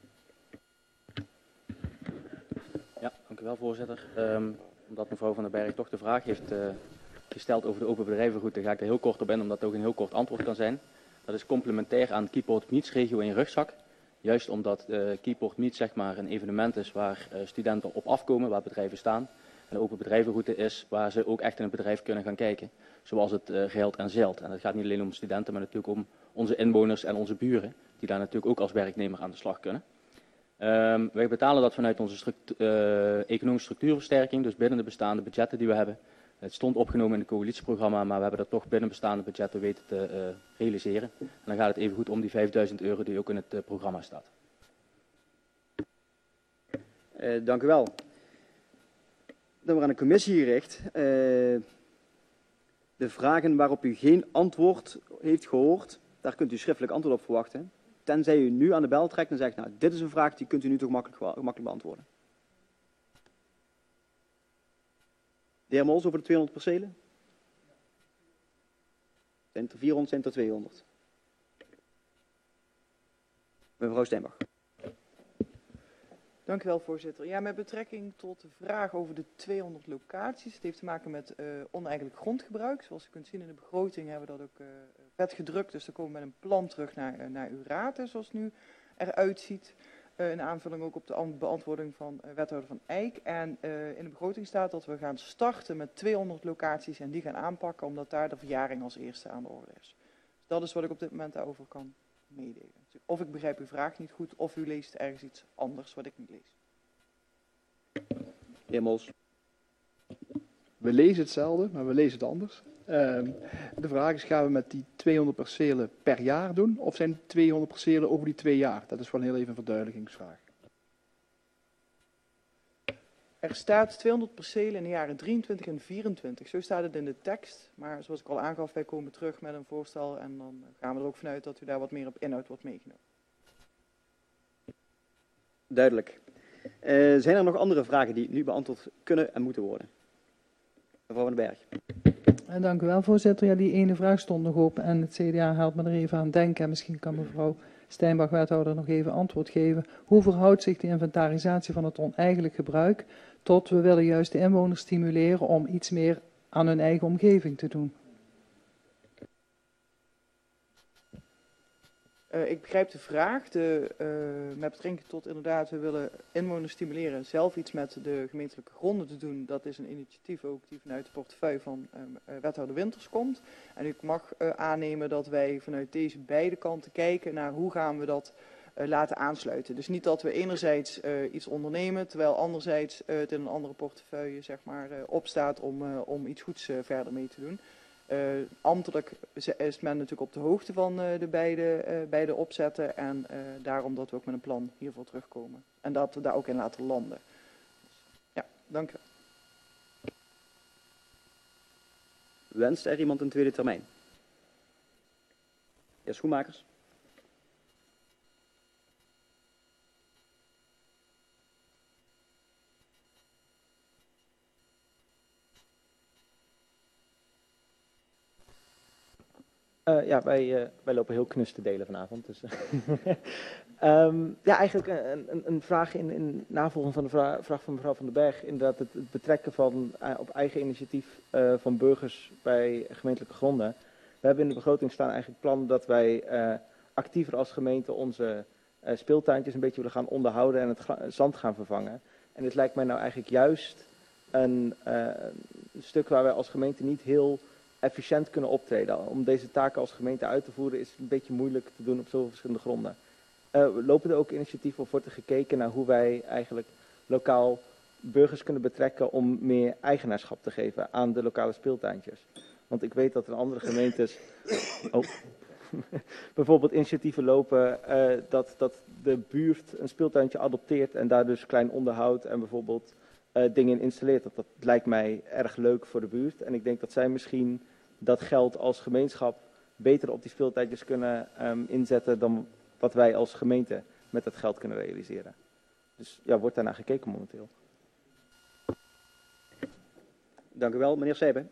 Ja, dank u wel, voorzitter. Um, omdat mevrouw Van den Berg toch de vraag heeft uh, gesteld over de open bedrijvenroute, ga ik er heel kort op in, omdat het ook een heel kort antwoord kan zijn. Dat is complementair aan Keyport Meets regio in rugzak. Juist omdat uh, Keyport Meets zeg maar een evenement is waar uh, studenten op afkomen, waar bedrijven staan. En de open bedrijvenroute is waar ze ook echt in het bedrijf kunnen gaan kijken. Zoals het uh, geldt en zeilt. En dat gaat niet alleen om studenten, maar natuurlijk om onze inwoners en onze buren. Die daar natuurlijk ook als werknemer aan de slag kunnen. Um, wij betalen dat vanuit onze structu uh, economische structuurversterking. Dus binnen de bestaande budgetten die we hebben. Het stond opgenomen in het coalitieprogramma, maar we hebben dat toch binnen bestaande budgetten weten te uh, realiseren. En dan gaat het even goed om die vijfduizend euro die ook in het uh, programma staat. Uh, dank u wel. Dan we aan de commissie gericht. Uh, de vragen waarop u geen antwoord heeft gehoord, daar kunt u schriftelijk antwoord op verwachten. Tenzij u nu aan de bel trekt en zegt, nou, dit is een vraag die kunt u nu toch makkelijk, makkelijk beantwoorden. De heer Mols over de tweehonderd percelen? Zijn het er vierhonderd, zijn het er tweehonderd? Mevrouw Steenbach. Dank u wel, voorzitter. Ja, met betrekking tot de vraag over de tweehonderd locaties. Het heeft te maken met uh, oneigenlijk grondgebruik. Zoals u kunt zien in de begroting hebben we dat ook uh, vet gedrukt. Dus dan komen we met een plan terug naar, uh, naar uw raad, zoals het nu eruit ziet. Uh, in aanvulling ook op de beantwoording van uh, wethouder Van Eyck. En uh, in de begroting staat dat we gaan starten met tweehonderd locaties en die gaan aanpakken, omdat daar de verjaring als eerste aan de orde is. Dus dat is wat ik op dit moment daarover kan meedelen. Of ik begrijp uw vraag niet goed, of u leest ergens iets anders wat ik niet lees. Heer Mols. We lezen hetzelfde, maar we lezen het anders. Uh, de vraag is, gaan we met die tweehonderd percelen per jaar doen, of zijn het tweehonderd percelen over die twee jaar? Dat is wel heel even een verduidelijkingsvraag. Er staat tweehonderd percelen in de jaren drieëntwintig en vierentwintig. Zo staat het in de tekst. Maar zoals ik al aangaf, wij komen terug met een voorstel. En dan gaan we er ook vanuit dat u daar wat meer op inhoud wordt meegenomen. Duidelijk. Uh, zijn er nog andere vragen die nu beantwoord kunnen en moeten worden? Mevrouw Van den Berg. En dank u wel, voorzitter. Ja, die ene vraag stond nog op en het C D A haalt me er even aan denken. En misschien kan mevrouw Steenbach, wethouder, nog even antwoord geven. Hoe verhoudt zich de inventarisatie van het oneigenlijk gebruik tot we willen juist de inwoners stimuleren om iets meer aan hun eigen omgeving te doen? Uh, ik begrijp de vraag. De, uh, met betrekking tot inderdaad, we willen inwoners stimuleren zelf iets met de gemeentelijke gronden te doen. Dat is een initiatief ook die vanuit de portefeuille van uh, uh, wethouder Winters komt. En ik mag uh, aannemen dat wij vanuit deze beide kanten kijken naar hoe gaan we dat uh, laten aansluiten. Dus niet dat we enerzijds uh, iets ondernemen, terwijl anderzijds uh, het in een andere portefeuille zeg maar, uh, opstaat om, uh, om iets goeds uh, verder mee te doen. Uh, ambtelijk is men natuurlijk op de hoogte van uh, de beide, uh, beide opzetten en uh, daarom dat we ook met een plan hiervoor terugkomen. En dat we daar ook in laten landen. Ja, dank u. Wenst er iemand een tweede termijn? Heer Schoenmakers. Uh, ja, wij, uh, wij lopen heel knus te delen vanavond. Dus, um, ja, eigenlijk een, een, een vraag in, in navolging van de vra vraag van mevrouw Van den Berg. Inderdaad het, het betrekken van uh, op eigen initiatief uh, van burgers bij gemeentelijke gronden. We hebben in de begroting staan eigenlijk plan dat wij uh, actiever als gemeente onze uh, speeltuintjes een beetje willen gaan onderhouden en het zand gaan vervangen. En dit lijkt mij nou eigenlijk juist een, uh, een stuk waar wij als gemeente niet heel efficiënt kunnen optreden. Om deze taken als gemeente uit te voeren is een beetje moeilijk te doen op zoveel verschillende gronden. Uh, lopen er ook initiatieven of wordt er gekeken naar hoe wij eigenlijk lokaal burgers kunnen betrekken om meer eigenaarschap te geven aan de lokale speeltuintjes? Want ik weet dat er in andere gemeentes oh, bijvoorbeeld initiatieven lopen uh, dat, dat de buurt een speeltuintje adopteert en daar dus klein onderhoud en bijvoorbeeld uh, dingen installeert. Dat, dat lijkt mij erg leuk voor de buurt. En ik denk dat zij misschien dat geld als gemeenschap beter op die speeltuintjes kunnen um, inzetten dan wat wij als gemeente met dat geld kunnen realiseren. Dus ja, wordt daarnaar gekeken momenteel. Dank u wel, meneer Sijben.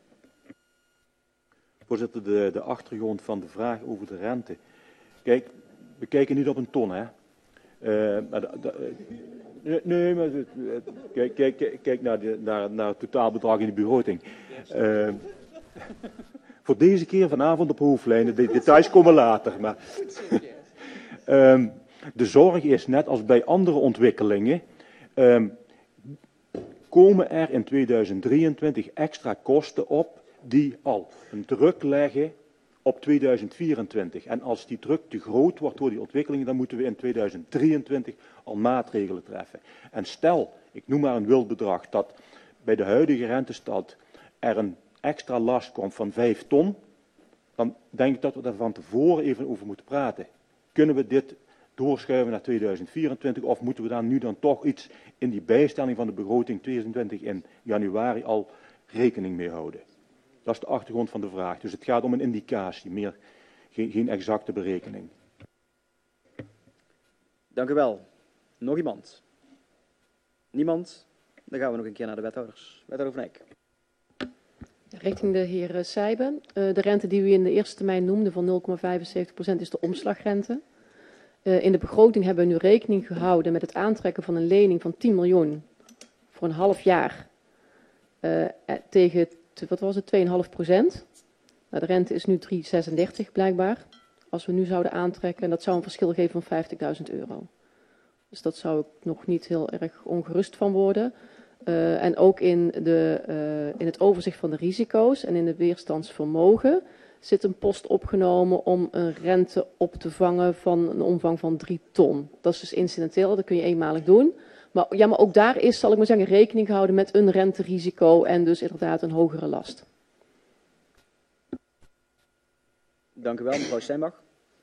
Voorzitter, de, de achtergrond van de vraag over de rente. Kijk, we kijken niet op een ton, hè. Uh, maar de, de, uh, nee, maar uh, kijk, kijk, kijk naar, de, naar, naar het totaalbedrag in de begroting. Uh, voor deze keer vanavond op hoofdlijnen, de details komen later. Maar, um, de zorg is, net als bij andere ontwikkelingen, um, komen er in tweeduizend drieëntwintig extra kosten op die al een druk leggen op tweeduizend vierentwintig. En als die druk te groot wordt door die ontwikkelingen, dan moeten we in tweeduizend drieëntwintig al maatregelen treffen. En stel, ik noem maar een wild bedrag, dat bij de huidige rentestand er een extra last komt van vijf ton, dan denk ik dat we daar van tevoren even over moeten praten. Kunnen we dit doorschuiven naar tweeduizend vierentwintig of moeten we daar nu dan toch iets in die bijstelling van de begroting tweeduizend twintig in januari al rekening mee houden? Dat is de achtergrond van de vraag. Dus het gaat om een indicatie, meer geen, geen exacte berekening. Dank u wel. Nog iemand? Niemand? Dan gaan we nog een keer naar de wethouders. Wethouder Van Eyck. Richting de heer Sijben. Uh, de rente die u in de eerste termijn noemde van nul komma vijfenzeventig procent is de omslagrente. Uh, in de begroting hebben we nu rekening gehouden met het aantrekken van een lening van tien miljoen voor een half jaar uh, tegen, wat was het, twee komma vijf procent. Nou, de rente is nu drie komma zesendertig blijkbaar. Als we nu zouden aantrekken, en dat zou een verschil geven van vijftigduizend euro. Dus dat zou ik nog niet heel erg ongerust van worden. Uh, en ook in, de, uh, in het overzicht van de risico's en in het weerstandsvermogen zit een post opgenomen om een rente op te vangen van een omvang van drie ton. Dat is dus incidenteel, dat kun je eenmalig doen. Maar, ja, maar ook daar is, zal ik maar zeggen, rekening gehouden met een renterisico en dus inderdaad een hogere last. Dank u wel, mevrouw Steinbach.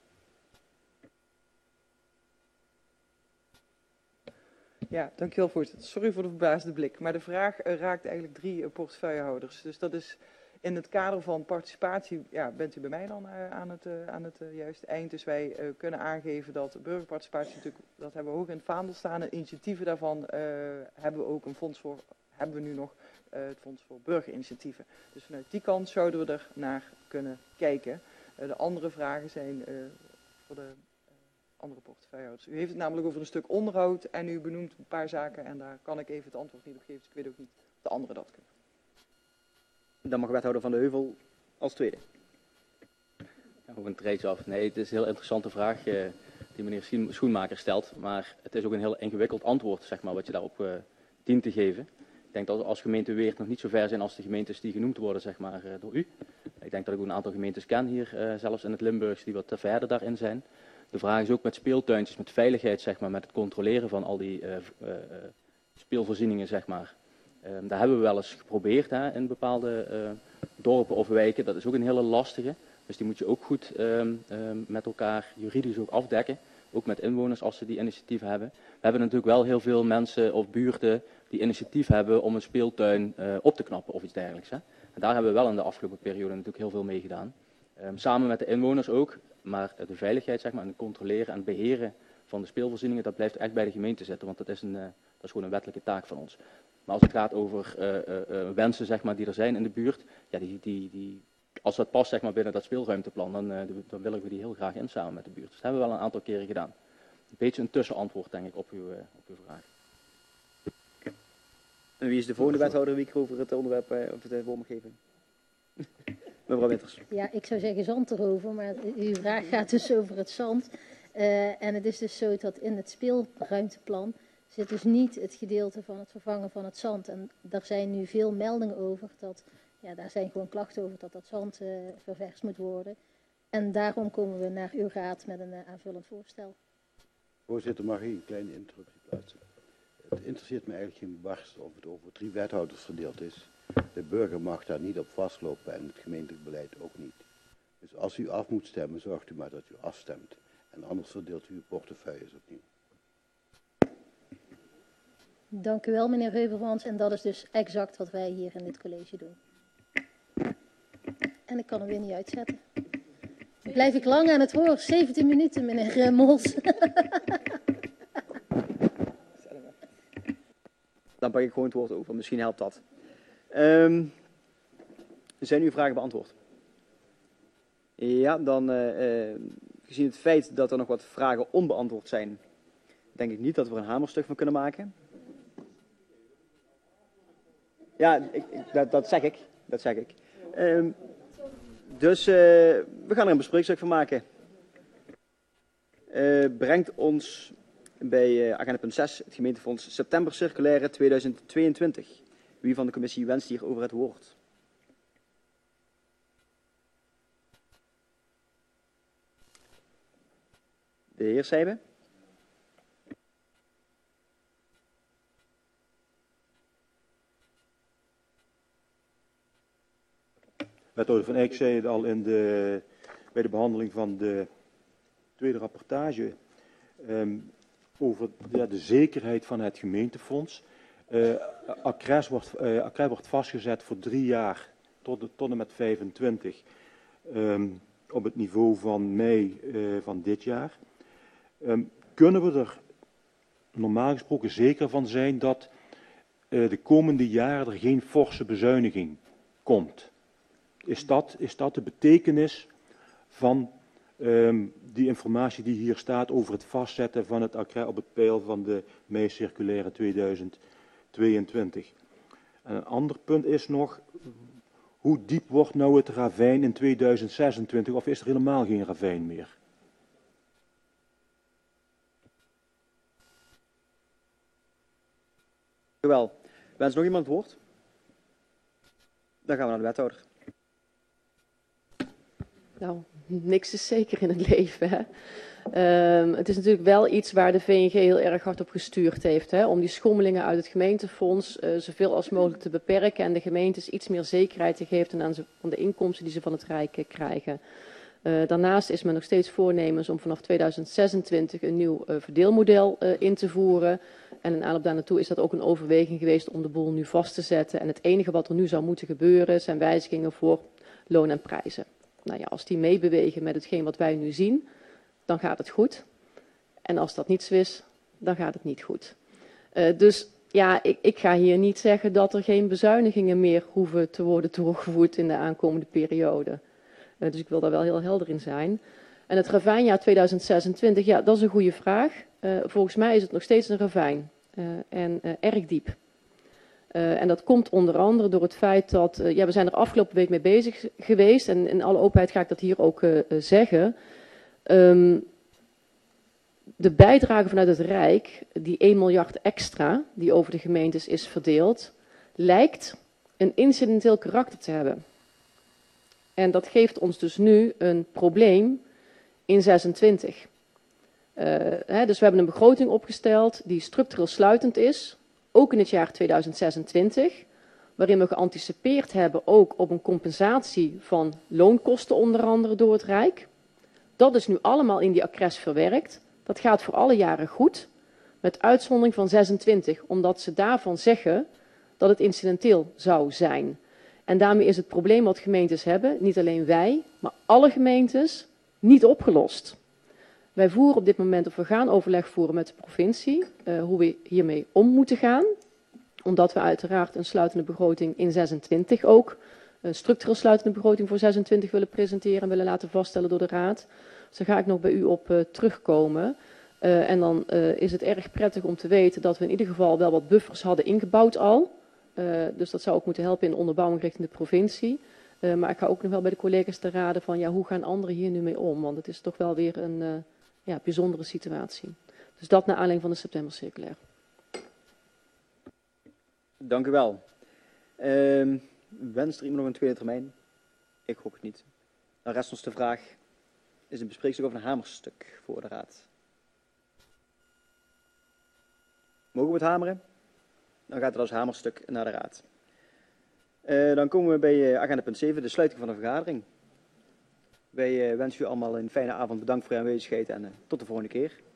Ja, dankjewel voorzitter. Sorry voor de verbaasde blik, maar de vraag uh, raakt eigenlijk drie uh, portefeuillehouders. Dus dat is in het kader van participatie, ja, bent u bij mij dan uh, aan het, uh, aan het uh, juiste eind. Dus wij uh, kunnen aangeven dat burgerparticipatie natuurlijk, dat hebben we hoog in het vaandel staan. En initiatieven daarvan uh, hebben we ook een fonds voor, hebben we nu nog uh, het fonds voor burgerinitiatieven. Dus vanuit die kant zouden we er naar kunnen kijken. Uh, de andere vragen zijn uh, voor de andere portefeuillehouders. U heeft het namelijk over een stuk onderhoud en u benoemt een paar zaken en daar kan ik even het antwoord niet op geven. Dus ik weet ook niet of de anderen dat kunnen. Dan mag wethouder Van de Heuvel als tweede. Ja, ook een treetje af. Nee, het is een heel interessante vraag uh, die meneer Schoenmaker stelt. Maar het is ook een heel ingewikkeld antwoord, zeg maar, wat je daarop uh, dient te geven. Ik denk dat we als gemeente Weert nog niet zo ver zijn als de gemeentes die genoemd worden, zeg maar, uh, door u. Ik denk dat ik ook een aantal gemeentes ken hier, uh, zelfs in het Limburgs, die wat verder daarin zijn. De vraag is ook met speeltuintjes, met veiligheid, zeg maar, met het controleren van al die uh, uh, speelvoorzieningen, zeg maar. Uh, daar hebben we wel eens geprobeerd hè, in bepaalde uh, dorpen of wijken. Dat is ook een hele lastige. Dus die moet je ook goed uh, uh, met elkaar juridisch ook afdekken. Ook met inwoners als ze die initiatieven hebben. We hebben natuurlijk wel heel veel mensen of buurten die initiatief hebben om een speeltuin uh, op te knappen of iets dergelijks. Hè. En daar hebben we wel in de afgelopen periode natuurlijk heel veel mee gedaan. Um, samen met de inwoners ook. Maar de veiligheid, zeg maar, en het controleren en beheren van de speelvoorzieningen, dat blijft echt bij de gemeente zitten, want dat is, een, uh, dat is gewoon een wettelijke taak van ons. Maar als het gaat over uh, uh, uh, wensen, zeg maar, die er zijn in de buurt, ja, die, die, die, als dat past, zeg maar, binnen dat speelruimteplan, dan, uh, dan willen we die heel graag in samen met de buurt. Dus dat hebben we wel een aantal keren gedaan. Een beetje een tussenantwoord, denk ik, op uw, uh, op uw vraag. En wie is de volgende wethouder wie ik over het onderwerp uh, of het woord mag geven? Mevrouw Winters. Ja, ik zou zeggen zand erover, maar uw vraag gaat dus over het zand. Uh, en het is dus zo dat in het speelruimteplan zit dus niet het gedeelte van het vervangen van het zand. En daar zijn nu veel meldingen over, dat, ja, daar zijn gewoon klachten over dat dat zand uh, ververst moet worden. En daarom komen we naar uw raad met een uh, aanvullend voorstel. Voorzitter, mag ik een kleine interruptie plaatsen? Het interesseert me eigenlijk geen barst of het over drie wethouders verdeeld is. De burger mag daar niet op vastlopen en het gemeentelijk beleid ook niet. Dus als u af moet stemmen, zorgt u maar dat u afstemt. En anders verdeelt u uw portefeuilles opnieuw. Dank u wel, meneer Heuvelmans. En dat is dus exact wat wij hier in dit college doen. En ik kan hem weer niet uitzetten. Dan blijf ik lang aan het woord. zeventien minuten, meneer uh, Mols. Dan pak ik gewoon het woord over. Misschien helpt dat. Um, zijn uw vragen beantwoord? Ja, dan uh, uh, gezien het feit dat er nog wat vragen onbeantwoord zijn, denk ik niet dat we er een hamerstuk van kunnen maken. Ja, ik, ik, dat, dat zeg ik. Dat zeg ik. Um, dus uh, we gaan er een bespreekstuk van maken. Uh, brengt ons bij uh, agenda punt zes, het gemeentefonds september circulaire tweeduizend tweeëntwintig. Wie van de commissie wenst hier over het woord? De heer Sijbe. Wethouder Van Eyck zei het al in de, bij de behandeling van de tweede rapportage um, over ja, de zekerheid van het gemeentefonds. Uh, Acres wordt, uh, Acres wordt vastgezet voor drie jaar tot, de, tot en met vijfentwintig um, op het niveau van mei uh, van dit jaar. Um, kunnen we er normaal gesproken zeker van zijn dat uh, de komende jaren er geen forse bezuiniging komt? Is dat, is dat de betekenis van um, die informatie die hier staat over het vastzetten van het Acres op het peil van de mei-circulaire tweeduizend tweeëntwintig? En een ander punt is nog, hoe diep wordt nou het ravijn in tweeduizend zesentwintig of is er helemaal geen ravijn meer? Wel. Wens nog iemand het woord? Dan gaan we naar de wethouder. Nou, niks is zeker in het leven. Hè? Um, het is natuurlijk wel iets waar de V N G heel erg hard op gestuurd heeft. Hè? Om die schommelingen uit het gemeentefonds uh, zoveel als mogelijk te beperken. En de gemeentes iets meer zekerheid te geven aan van de inkomsten die ze van het Rijk uh, krijgen. Uh, daarnaast is men nog steeds voornemens om vanaf tweeduizend zesentwintig een nieuw uh, verdeelmodel uh, in te voeren. En in aanloop daar naartoe is dat ook een overweging geweest om de boel nu vast te zetten. En het enige wat er nu zou moeten gebeuren zijn wijzigingen voor loon en prijzen. Nou ja, als die meebewegen met hetgeen wat wij nu zien, dan gaat het goed. En als dat niet zo is, dan gaat het niet goed. Uh, dus ja, ik, ik ga hier niet zeggen dat er geen bezuinigingen meer hoeven te worden doorgevoerd in de aankomende periode. Uh, dus ik wil daar wel heel helder in zijn. En het ravijnjaar tweeduizend zesentwintig, ja, dat is een goede vraag. Uh, volgens mij is het nog steeds een ravijn. Uh, en uh, erg diep. Uh, en dat komt onder andere door het feit dat, uh, ja, we zijn er afgelopen week mee bezig geweest. En in alle openheid ga ik dat hier ook uh, zeggen. Um, de bijdrage vanuit het Rijk, die één miljard extra die over de gemeentes is verdeeld, lijkt een incidenteel karakter te hebben. En dat geeft ons dus nu een probleem in zesentwintig. Uh, hè, dus we hebben een begroting opgesteld die structureel sluitend is, ook in het jaar tweeduizend zesentwintig, waarin we geanticipeerd hebben ook op een compensatie van loonkosten onder andere door het Rijk. Dat is nu allemaal in die Acres verwerkt. Dat gaat voor alle jaren goed, met uitzondering van zesentwintig, omdat ze daarvan zeggen dat het incidenteel zou zijn. En daarmee is het probleem wat gemeentes hebben, niet alleen wij, maar alle gemeentes, niet opgelost. Wij voeren op dit moment, of we gaan overleg voeren met de provincie, uh, hoe we hiermee om moeten gaan. Omdat we uiteraard een sluitende begroting in zesentwintig ook, een structureel sluitende begroting voor zesentwintig willen presenteren en willen laten vaststellen door de Raad. Dus daar ga ik nog bij u op uh, terugkomen. Uh, en dan uh, is het erg prettig om te weten dat we in ieder geval wel wat buffers hadden ingebouwd al. Uh, dus dat zou ook moeten helpen in de onderbouwing richting de provincie. Uh, maar ik ga ook nog wel bij de collega's te raden van ja, hoe gaan anderen hier nu mee om? Want het is toch wel weer een uh, ja, bijzondere situatie. Dus dat naar aanleiding van de september circulaire. Dank u wel. Uh, wenst er iemand nog een tweede termijn? Ik hoop het niet. Dan rest ons de vraag, is een bespreekstuk over een hamerstuk voor de Raad? Mogen we het hameren? Dan gaat het als hamerstuk naar de Raad. Uh, dan komen we bij uh, agenda punt zeven, de sluiting van de vergadering. Wij uh, wensen u allemaal een fijne avond. Bedankt voor uw aanwezigheid en uh, tot de volgende keer.